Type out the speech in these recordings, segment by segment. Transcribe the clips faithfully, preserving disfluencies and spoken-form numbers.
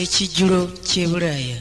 ekijjulo ky'e Bulaaya.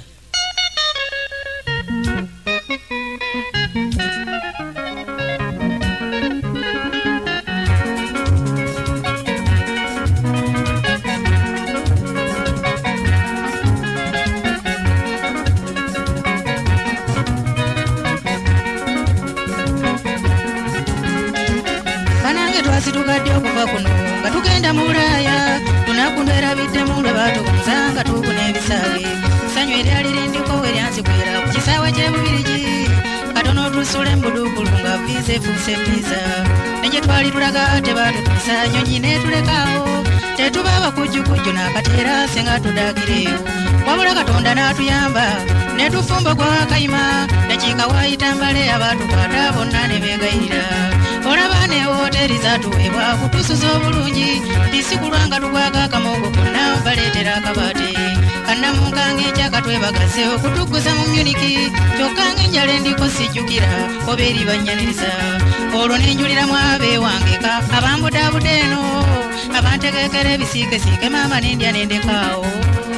Banange twasitugadde okuva kuno nga tugenda mu Bulaaya, lunaku ndwerabidde mu lwe baatubuuza nga tuubuna ebisaawe. Ssanyu eryali lindiko we lyanzikwera ku kisaawe ky'e Bubirigi, katono tusula embudukulu nga viiza efuuse viiza. Ne gye twali tulaga tebaatutuusa, nnyonyi neetulekaawo, tetuba abakujjukujju n'akateera senga tudaagireyo. Wabula Katonda n'atuyamba ne tufumba gwa Kayima, dakiika waayita mbale abaatukwata bonna ne beegayirira. Olaba ne wooteri zaatuweebwa kutuusuza obulungi, tisikulwa nga tugwaga akamogo konna baleetera akabaate. Kannamunkange ekyaka twebagaze okutugguza mu Munich, kyokka ng'enjala endiko sijjukira oba eri bannyaniriza. Olwo ne njuliramu abeewangeka abambudaabuda eno, abantegeekera ebisiikesiike maama n'endya n'endekaawo.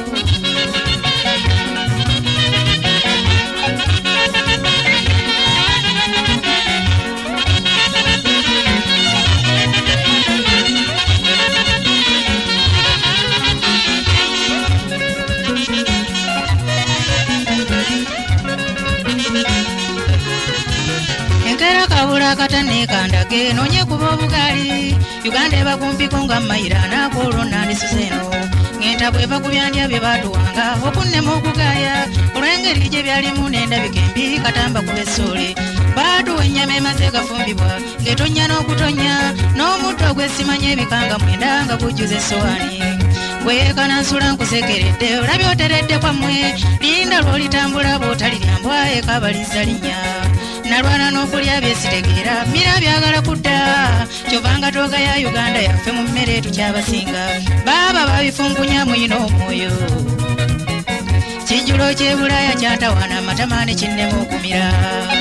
Enkera kabula katane kandage nonye kuba obugali, Uganda eba kumpiko nga mayira nakwolwo nandisuze eno. Ngenta bweva ku byandya bye baatuwanga okunnema okugaaya, olw'engeri gye byalimu n'endabika embi katamba ku bessoole. Baatuwa ennyama emaze gafumbibwa ng'etonnya n'okutonnya, n'omutto ogwesimanya ebikanga mwenda nga gujjuza essowaani. Bwekana nsula nkusekeredde olabye oteredde kwammwe, linda lw'olitambula bw'otaliryambwa ekabaliza linnya. Nalwana n'okulya byesitegeera mira byagala kudda, kyovanga tooga ya Uganda yaffe mu mmere tukyabasinga, baaba babifunkunya muyina omwoyo. Kijjulo ky'e Bulaaya kyatawaana amatama ne kinnema okumira.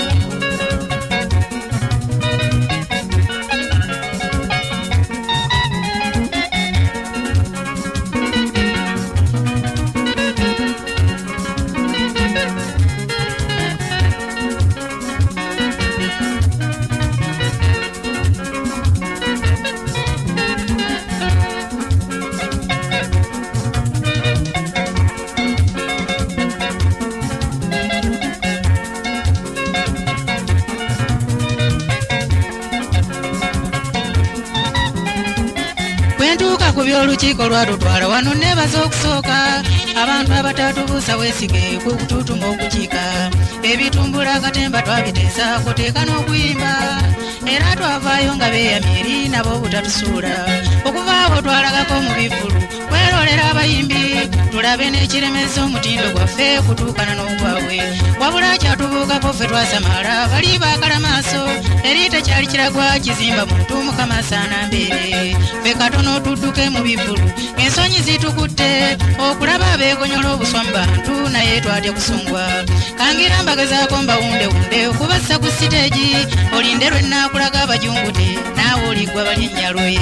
Bwentuuka ku by'olukiiko lwatutwala wano neebaza okusooka, abantu abatatubuusa weesige ku kutuutuma okukiika. Ebitumbula akatemba twabiteesa kuteeka n'okuyimba, era twavaayo nga beeyamye eri nabo obutatusuula. Okuva awo twalagako mu bivvulu kwerolera abayimbi, tulabe n'ekiremeza omutindo gwaffe kutuukana n'ogwabwe. Wabula kyatubuukako ffe twasamala bali baakala maaso, eri tekyali kiragwa kizimba muntu Mukama asaana mbeere. Ffe katono tudduke mu bivvulu, ensonyi zitukutte okulaba abeegonyola obuswa mu bantu, naye twatya kusungwa. Kangira mbagezaako mbawundewunde okubassa ku siteegi, olinde lwe nnaakulaga abajungute naawe oliggwa bali ennyalwe.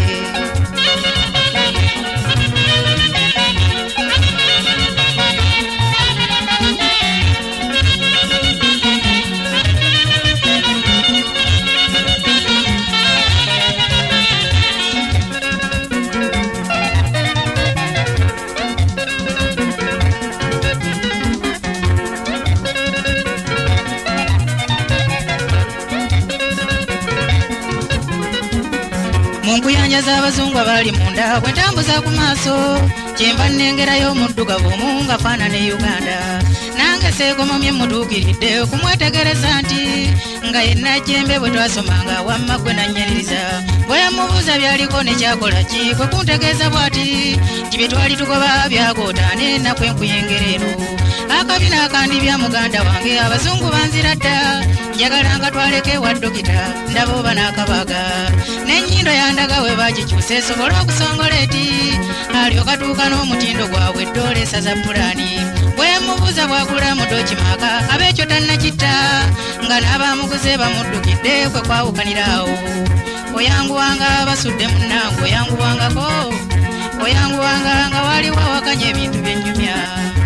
Munkuyanja z'abazungu abali munda bwe ntambuza ku maaso, kyenva nnengerayo omuddugavu omu nga faanana e Uganda. Nange seegomomye mutuukiridde okumwetegereza nti nga yenna jjembe bwe twasomanga wamma gwe nannyaliriza. Bwe yamubuuza byaliko ne kyakola ki kwe kuntegeeza bw'ati nti bye twali tugoba byagootaane nakwe nkuyengera eno. Akabina akandi bya muganda wange abazungu banzira dda, njagala nga twaleke wa dokita ndaba oba n'akabaaga. N'ennyindo yandaga we bagikyuse esobole okusongola eti, alyoka tuuka n'omutindo gwabwe eddoole esaza pulaani. Bwe mubuuza bw'agula mu dokimaka ab'ekyo tannakitta, nga n'abaamuguze bamuddukidde kwe kwawukaniraawo. Oyanguwanga basudde munnange oyanguwangako, oyanguwanga nga waliwo awakanya ebintu by'ennyumya.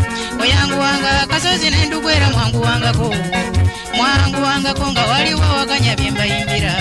musozi nendugwera mwangu wangako mwangu wangako nga waliwo wakanya bye mbayimbira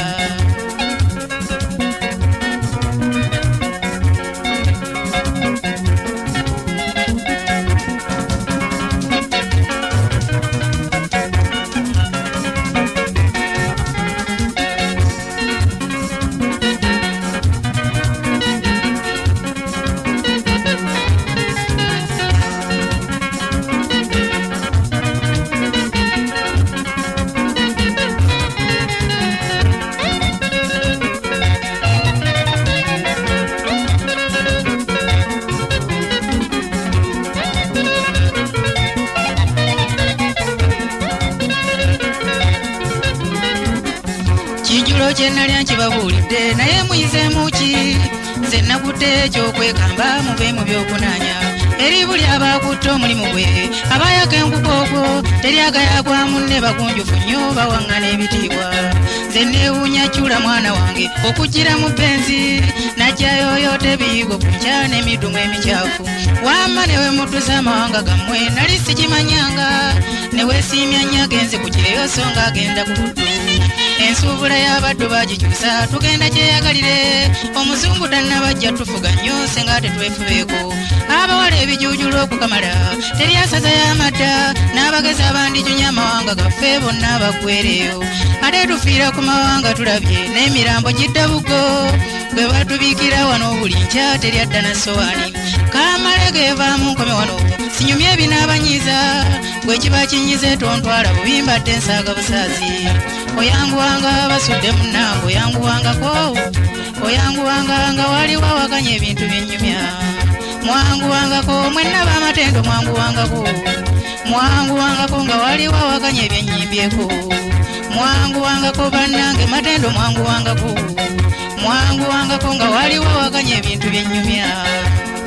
Kijulo kyenalya nkibabulidde naye muyizeemu ki nze nakudde ekyokwekamba mube mu byokunaanya eri buli abakutte omulimu gwe abayaka enkuko ogwo teryagayagwa munne bagunjufu nnyo bawaŋŋana ebitiibwa nze neewuunya kyula mwana wange okugira mu benzi najjayoyo tebiyigo ku nkya n'emidumu emikyafu wamma newe mudduza amawanga gammwe nali sikimanyanga neweesiimya nnyo agenze ku kireyo so ng'agenda ku buddu ensuubula y'abaddu bagikyusa tugenda kyeyagalire omuzungu tannabajja tufuga nnyo senga tetwefubeeko abawala ebijuujula okukamala teryasaza y'amadda n'abagezi abandijunya amawanga gaffe bonna baggwereyo ate tufiira ku mawanga tulabye n'emirambo gidda bugo bwe batubiikira wano buli nkya teryadda na sowaani kamale geevaamu nkome wano sinyumye ebinaabanyiiza bwe kiba kinyize tontwala bubimbadde ensaaga busaazi oyanguwanga basudde munnange oyanguwangako oyanguwanga nga waliwo awakanya ebintu byennyumya mwanguwangako mwenna b'amatendo mwanguwangako mwanguwangako nga waliwo awakanya ebyennyimbyeko mwanguwangako bannange matendo mwanguwangako mwanguwangako nga waliwo awakanya ebintu byennyumya